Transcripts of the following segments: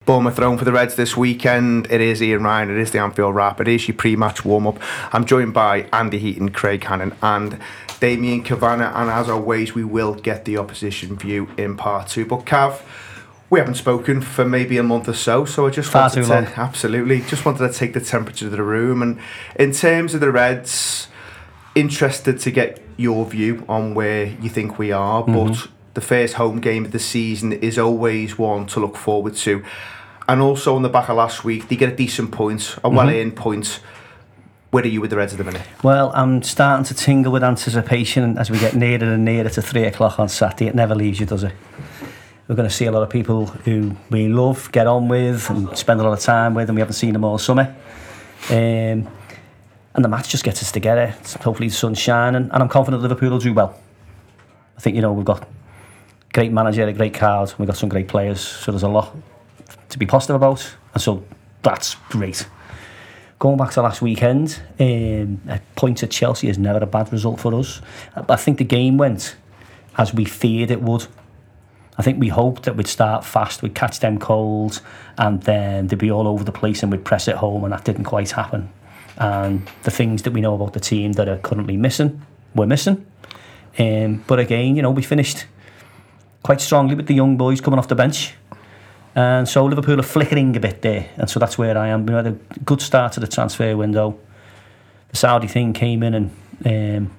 Bournemouth throne for the Reds this weekend. It is Ian Ryan, it is the Anfield Wrap, it is your pre-match warm-up. I'm joined by Andy Heaton, Craig Hannon and Damien Kavanagh, and as always we will get the opposition view in part 2. But Cav, we haven't spoken for maybe a month or so I just wanted to take the temperature of the room. And in terms of the Reds, interested to get your view on where you think we are, but the first home game of the season is always one to look forward to. And also on the back of last week, they get a decent point, a well-earned point. Where are you with the Reds at the minute? Well, I'm starting to tingle with anticipation as we get nearer and nearer to 3 o'clock on Saturday. It never leaves you, does it? We're going to see a lot of people who we love, get on with and spend a lot of time with, and we haven't seen them all summer. And the match just gets us together. Hopefully the sun's shining, and I'm confident Liverpool will do well. I think, we've got a great manager, a great crowd, we've got some great players, so there's a lot to be positive about, and so that's great. Going back to last weekend, a point at Chelsea is never a bad result for us. I think the game went as we feared it would. I think we hoped that we'd start fast, we'd catch them cold, and then they'd be all over the place and we'd press it home, and that didn't quite happen. And the things that we know about the team that are currently missing, we're missing. But again, we finished quite strongly with the young boys coming off the bench. And so Liverpool are flickering a bit there, and so that's where I am. We had a good start to the transfer window. The Saudi thing came in and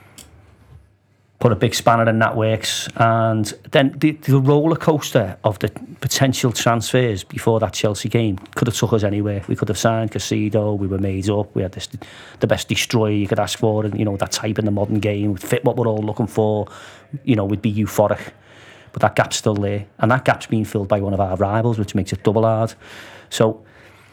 put a big spanner in that works, and then the roller coaster of the potential transfers before that Chelsea game could have took us anywhere. We could have signed Caicedo, we were made up, we had the best destroyer you could ask for, and that type in the modern game would fit what we're all looking for. We'd be euphoric, but that gap's still there, and that gap's being filled by one of our rivals, which makes it double hard. So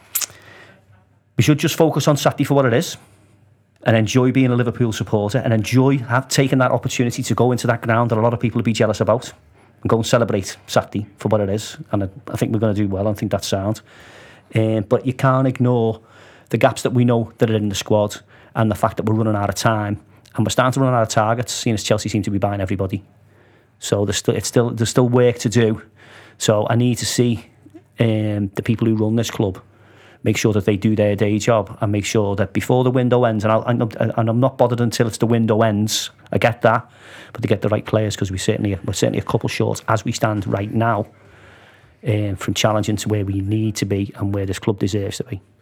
we should just focus on Saturday for what it is, and enjoy being a Liverpool supporter, and enjoy taking that opportunity to go into that ground that a lot of people would be jealous about, and go and celebrate Saturday for what it is. And I think we're going to do well. I think that's sound. But you can't ignore the gaps that we know that are in the squad, and the fact that we're running out of time, and we're starting to run out of targets, seeing as Chelsea seem to be buying everybody. So there's still work to do. So I need to see the people who run this club make sure that they do their day job, and make sure that before the window ends, and I'm not bothered until it's the window ends, I get that, but to get the right players, because we're certainly a couple short as we stand right now from challenging to where we need to be and where this club deserves to be.